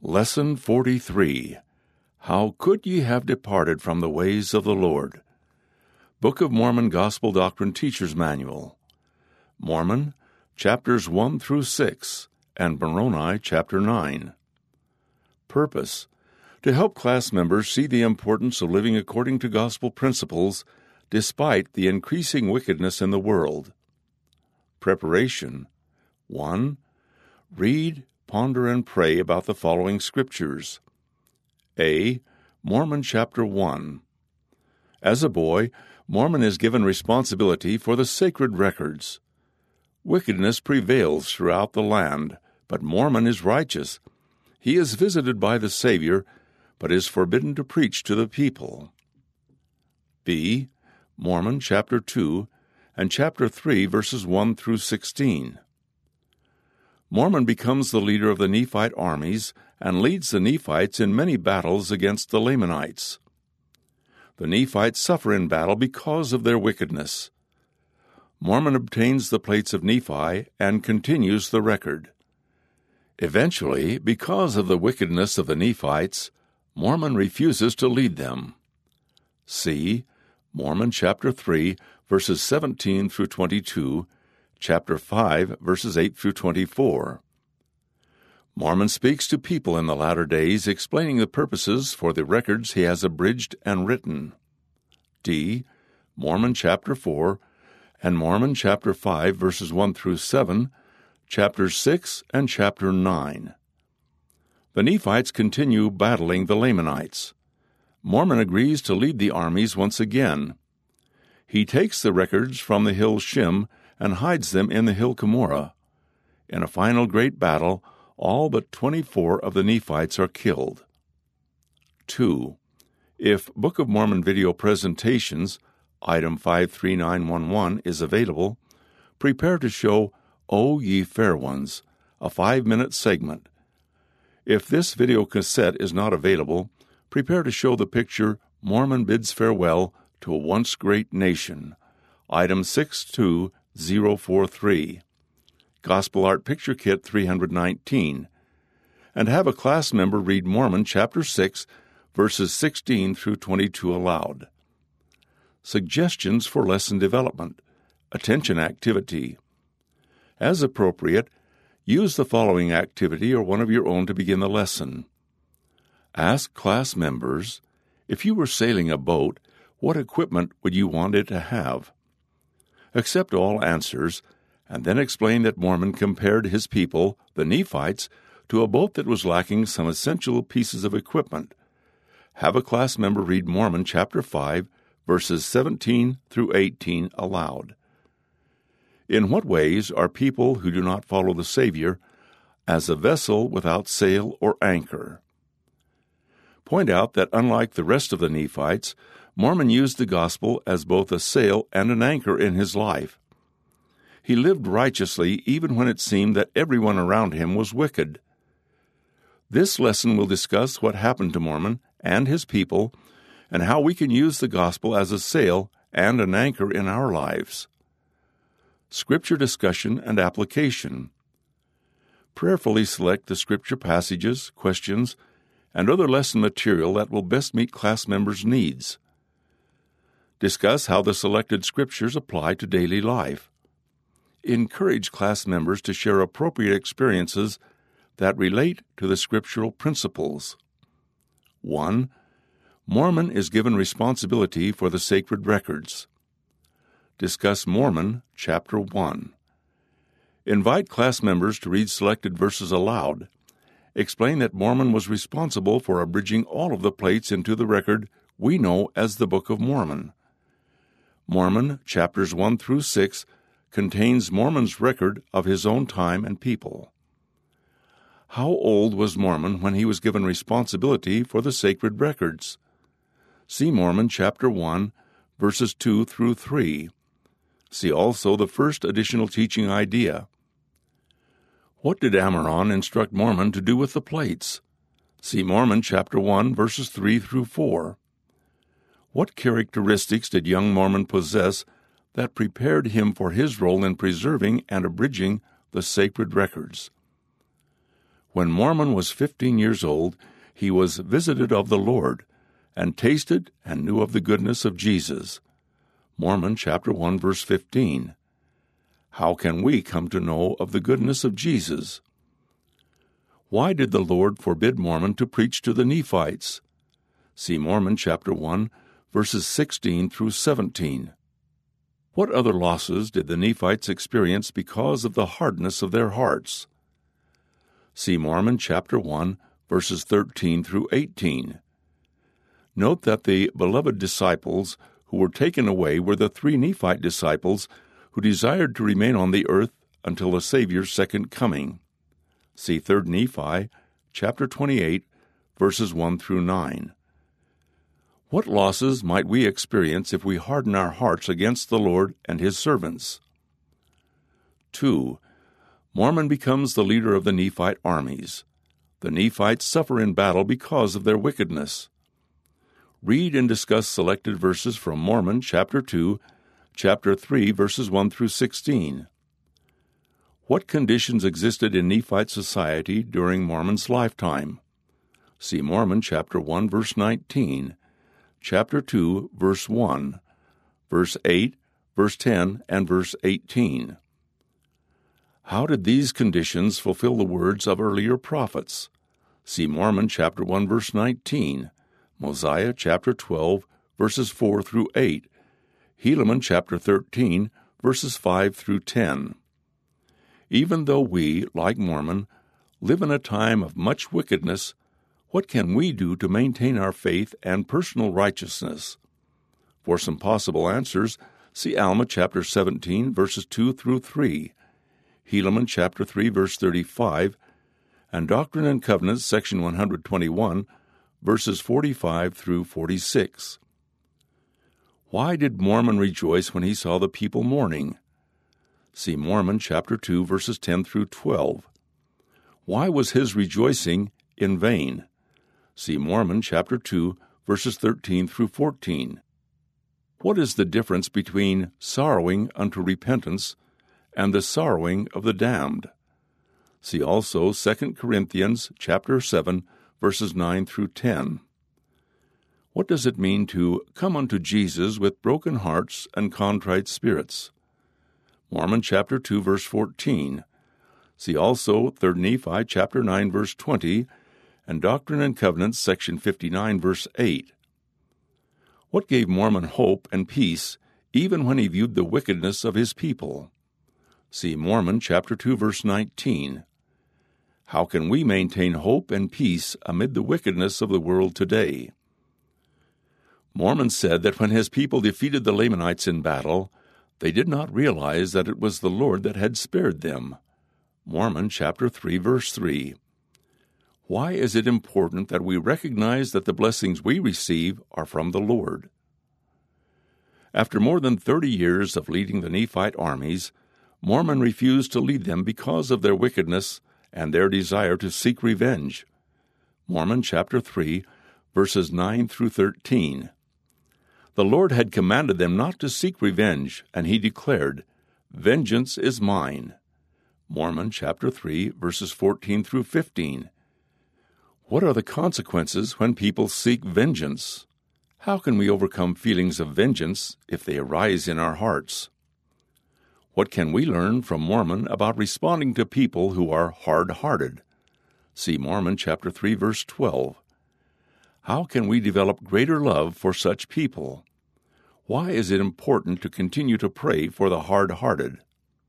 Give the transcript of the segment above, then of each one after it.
Lesson 43. How could ye have departed from the ways of the Lord? Book of Mormon Gospel Doctrine Teacher's Manual. Mormon, chapters 1 through 6, and Moroni, chapter 9. Purpose: to help class members see the importance of living according to gospel principles despite the increasing wickedness in the world. Preparation: 1. Read, ponder, and pray about the following scriptures. A. Mormon chapter 1. As a boy, Mormon is given responsibility for the sacred records. Wickedness prevails throughout the land, but Mormon is righteous. He is visited by the Savior, but is forbidden to preach to the people. B. Mormon chapter 2 and chapter 3, verses 1 through 16. Mormon becomes the leader of the Nephite armies and leads the Nephites in many battles against the Lamanites. The Nephites suffer in battle because of their wickedness. Mormon obtains the plates of Nephi and continues the record. Eventually, because of the wickedness of the Nephites, Mormon refuses to lead them. See Mormon chapter 3, verses 17 through 22, chapter 5, verses 8 through 24. Mormon speaks to people in the latter days, explaining the purposes for the records he has abridged and written. D. Mormon chapter 4 and Mormon chapter 5, verses 1 through 7, chapter 6, and chapter 9. The Nephites continue battling the Lamanites. Mormon agrees to lead the armies once again. He takes the records from the hill Shim and hides them in the hill Cumorah. In a final great battle, all but 24 of the Nephites are killed. 2. If Book of Mormon video presentations, item 53911, is available, prepare to show O Ye Fair Ones, a 5-minute segment. If this video cassette is not available, prepare to show the picture Mormon Bids Farewell to a Once Great Nation, item 62043, Gospel Art Picture Kit 319, and have a class member read Mormon chapter 6, verses 16 through 22 aloud. Suggestions for lesson development. Attention activity. As appropriate, use the following activity or one of your own to begin the lesson. Ask class members, if you were sailing a boat, what equipment would you want it to have? Accept all answers, and then explain that Mormon compared his people, the Nephites, to a boat that was lacking some essential pieces of equipment. Have a class member read Mormon chapter 5, verses 17 through 18 aloud. In what ways are people who do not follow the Savior as a vessel without sail or anchor? Point out that unlike the rest of the Nephites, Mormon used the gospel as both a sail and an anchor in his life. He lived righteously even when it seemed that everyone around him was wicked. This lesson will discuss what happened to Mormon and his people and how we can use the gospel as a sail and an anchor in our lives. Scripture discussion and application. Prayerfully select the scripture passages, questions, and other lesson material that will best meet class members' needs. Discuss how the selected scriptures apply to daily life. Encourage class members to share appropriate experiences that relate to the scriptural principles. 1. Mormon is given responsibility for the sacred records. Discuss Mormon, chapter 1. Invite class members to read selected verses aloud. Explain that Mormon was responsible for abridging all of the plates into the record we know as the Book of Mormon. Mormon, chapters 1 through 6, contains Mormon's record of his own time and people. How old was Mormon when he was given responsibility for the sacred records? See Mormon chapter 1, verses 2 through 3. See also the first additional teaching idea. What did Ammoron instruct Mormon to do with the plates? See Mormon chapter 1, verses 3 through 4. What characteristics did young Mormon possess that prepared him for his role in preserving and abridging the sacred records? When Mormon was 15 years old, he was visited of the Lord, and tasted and knew of the goodness of Jesus. Mormon chapter 1, verse 15. How can we come to know of the goodness of Jesus? Why did the Lord forbid Mormon to preach to the Nephites? See Mormon chapter 1, verses 16 through 17. What other losses did the Nephites experience because of the hardness of their hearts? See Mormon chapter 1, verses 13 through 18. Note that the beloved disciples who were taken away were the 3 Nephite disciples who desired to remain on the earth until the Savior's second coming. See 3 Nephi chapter 28, verses 1 through 9. What losses might we experience if we harden our hearts against the Lord and His servants? 2. Mormon becomes the leader of the Nephite armies. The Nephites suffer in battle because of their wickedness. Read and discuss selected verses from Mormon chapter 2, chapter 3, verses 1 through 16. What conditions existed in Nephite society during Mormon's lifetime? See Mormon chapter 1, verse 19, chapter 2, verse 1, verse 8, verse 10, and verse 18. How did these conditions fulfill the words of earlier prophets? See Mormon chapter 1, verse 19, Mosiah chapter 12, verses 4 through 8, Helaman chapter 13, verses 5 through 10. Even though we, like Mormon, live in a time of much wickedness, what can we do to maintain our faith and personal righteousness? For some possible answers, see Alma chapter 17, verses 2 through 3, Helaman chapter 3, verse 35, and Doctrine and Covenants, section 121, verses 45 through 46. Why did Mormon rejoice when he saw the people mourning? See Mormon chapter 2, verses 10 through 12. Why was his rejoicing in vain? See Mormon chapter 2, verses 13 through 14. What is the difference between sorrowing unto repentance and the sorrowing of the damned? See also 2 Corinthians chapter 7, verses 9 through 10. What does it mean to come unto Jesus with broken hearts and contrite spirits? Mormon chapter 2, verse 14. See also 3 Nephi chapter 9, verse 20, and Doctrine and Covenants, section 59, verse 8. What gave Mormon hope and peace even when he viewed the wickedness of his people? See Mormon chapter 2, verse 19. How can we maintain hope and peace amid the wickedness of the world today? Mormon said that when his people defeated the Lamanites in battle, they did not realize that it was the Lord that had spared them. Mormon chapter 3, verse 3. Why is it important that we recognize that the blessings we receive are from the Lord? After more than 30 years of leading the Nephite armies, Mormon refused to lead them because of their wickedness and their desire to seek revenge. Mormon chapter 3, verses 9 through 13. The Lord had commanded them not to seek revenge, and he declared, "Vengeance is mine." Mormon chapter 3, verses 14 through 15. What are the consequences when people seek vengeance? How can we overcome feelings of vengeance if they arise in our hearts? What can we learn from Mormon about responding to people who are hard-hearted? See Mormon chapter 3, verse 12. How can we develop greater love for such people? Why is it important to continue to pray for the hard-hearted?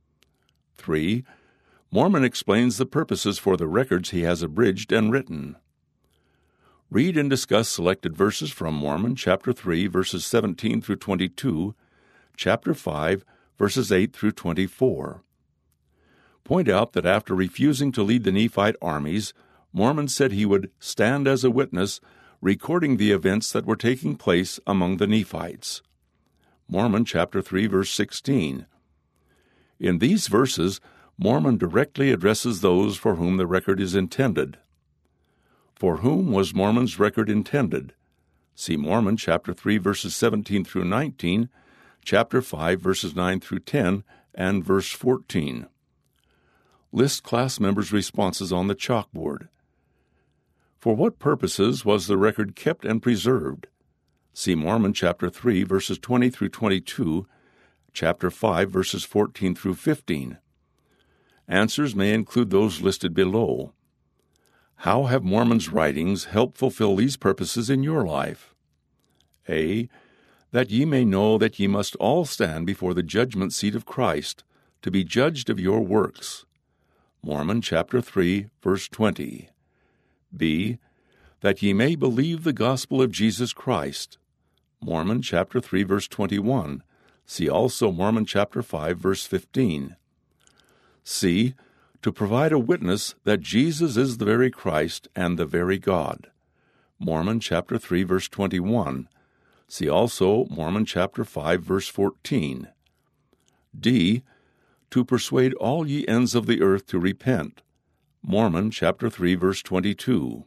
3. Mormon explains the purposes for the records he has abridged and written. Read and discuss selected verses from Mormon chapter 3, verses 17 through 22, chapter 5, verses 8 through 24. Point out that after refusing to lead the Nephite armies, Mormon said he would stand as a witness, recording the events that were taking place among the Nephites. Mormon chapter 3, verse 16. In these verses, Mormon directly addresses those for whom the record is intended. For whom was Mormon's record intended? See Mormon chapter 3, verses 17 through 19, chapter 5, verses 9 through 10, and verse 14. List class members' responses on the chalkboard. For what purposes was the record kept and preserved? See Mormon chapter 3, verses 20 through 22, chapter 5, verses 14 through 15. Answers may include those listed below. How have Mormon's writings helped fulfill these purposes in your life? A. That ye may know that ye must all stand before the judgment seat of Christ, to be judged of your works. Mormon chapter 3, verse 20. B. That ye may believe the gospel of Jesus Christ. Mormon chapter 3, verse 21. See also Mormon chapter 5, verse 15. C. To provide a witness that Jesus is the very Christ and the very God. Mormon chapter 3, verse 21. See also Mormon chapter 5, verse 14. D. To persuade all ye ends of the earth to repent. Mormon chapter 3, verse 22.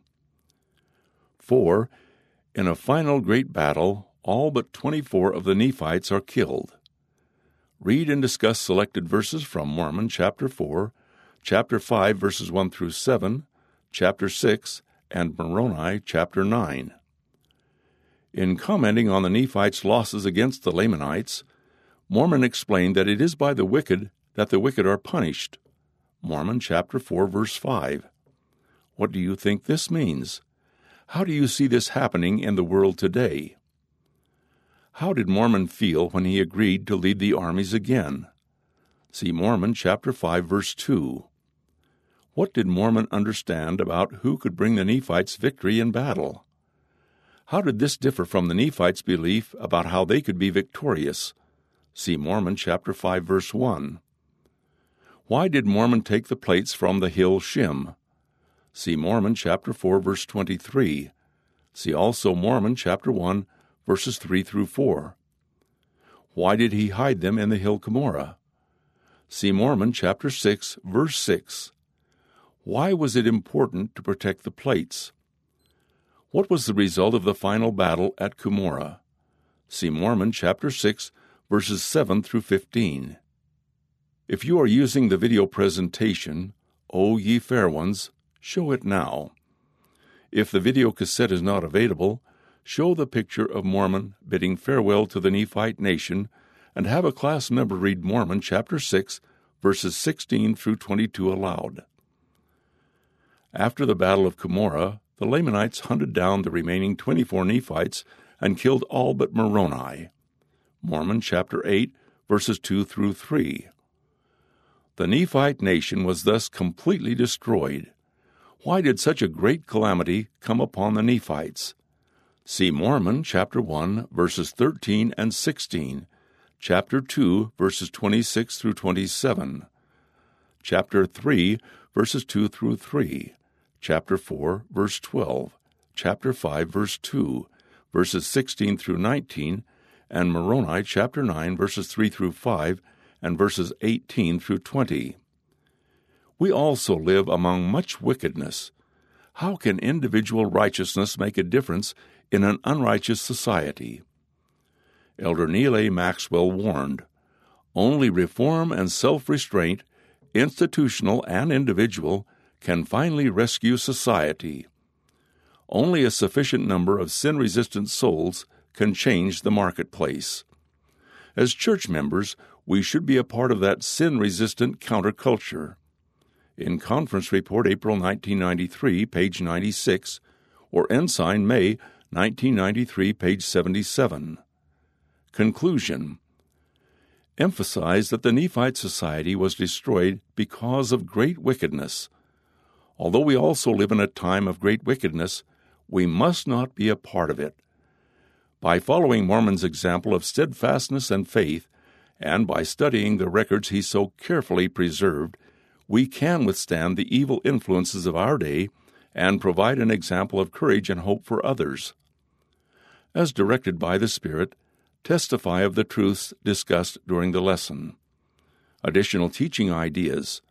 4. In a final great battle, all but 24 of the Nephites are killed. Read and discuss selected verses from Mormon chapter 4, chapter 5, verses 1 through 7, chapter 6, and Moroni chapter 9. In commenting on the Nephites' losses against the Lamanites, Mormon explained that it is by the wicked that the wicked are punished. Mormon chapter 4, verse 5. What do you think this means? How do you see this happening in the world today? How did Mormon feel when he agreed to lead the armies again? See Mormon chapter 5, verse 2. What did Mormon understand about who could bring the Nephites victory in battle? How did this differ from the Nephites' belief about how they could be victorious? See Mormon chapter 5, verse 1. Why did Mormon take the plates from the hill Shim? See Mormon chapter 4, verse 23. See also Mormon chapter 1, verses 3 through 4. Why did he hide them in the hill Cumorah? See Mormon chapter 6, verse 6. Why was it important to protect the plates? What was the result of the final battle at Cumorah? See Mormon chapter 6, verses 7 through 15. If you are using the video presentation, O ye fair ones, show it now. If the video cassette is not available, show the picture of Mormon bidding farewell to the Nephite nation and have a class member read Mormon chapter 6, verses 16 through 22 aloud. After the battle of Cumorah, the Lamanites hunted down the remaining 24 Nephites and killed all but Moroni. Mormon chapter 8, verses 2 through 3. The Nephite nation was thus completely destroyed. Why did such a great calamity come upon the Nephites? See Mormon chapter 1, verses 13 and 16, chapter 2, verses 26 through 27, chapter 3, verses 2 through 3, chapter 4, verse 12, chapter 5, verse 2, verses 16 through 19, and Moroni chapter 9, verses 3 through 5, and verses 18 through 20. We also live among much wickedness. How can individual righteousness make a difference in an unrighteous society? Elder Neal A. Maxwell warned, only reform and self-restraint, institutional and individual, can finally rescue society. Only a sufficient number of sin-resistant souls can change the marketplace. As church members, we should be a part of that sin-resistant counterculture. In Conference Report, April 1993, page 96, or Ensign, May 1993, page 77. Conclusion. Emphasize that the Nephite society was destroyed because of great wickedness. Although we also live in a time of great wickedness, we must not be a part of it. By following Mormon's example of steadfastness and faith, and by studying the records he so carefully preserved, we can withstand the evil influences of our day and provide an example of courage and hope for others. As directed by the Spirit, testify of the truths discussed during the lesson. Additional teaching ideas.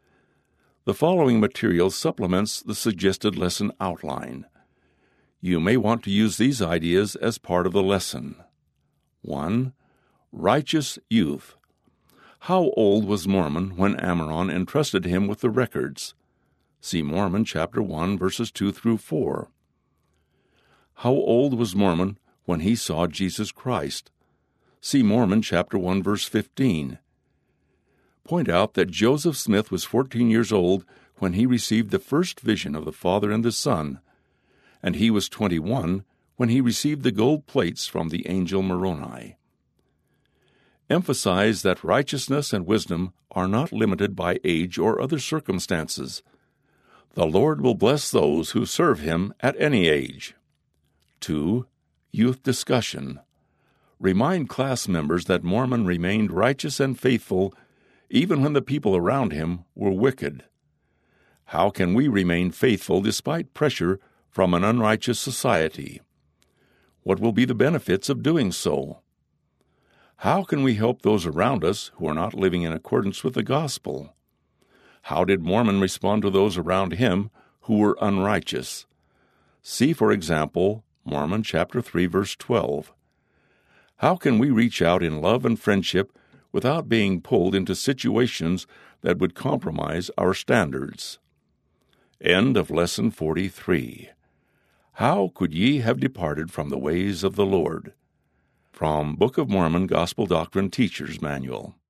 The following material supplements the suggested lesson outline. You may want to use these ideas as part of the lesson. 1. Righteous youth. How old was Mormon when Ammoron entrusted him with the records? See Mormon chapter 1, verses 2 through 4. How old was Mormon when he saw Jesus Christ? See Mormon chapter 1, verse 15. Point out that Joseph Smith was 14 years old when he received the first vision of the Father and the Son, and he was 21 when he received the gold plates from the angel Moroni. Emphasize that righteousness and wisdom are not limited by age or other circumstances. The Lord will bless those who serve Him at any age. 2. Youth discussion. Remind class members that Mormon remained righteous and faithful even when the people around him were wicked. How can we remain faithful despite pressure from an unrighteous society? What will be the benefits of doing so? How can we help those around us who are not living in accordance with the gospel? How did Mormon respond to those around him who were unrighteous? See, for example, Mormon chapter 3, verse 12. How can we reach out in love and friendship without being pulled into situations that would compromise our standards? End of Lesson 43. How could ye have departed from the ways of the Lord? From Book of Mormon Gospel Doctrine Teacher's Manual.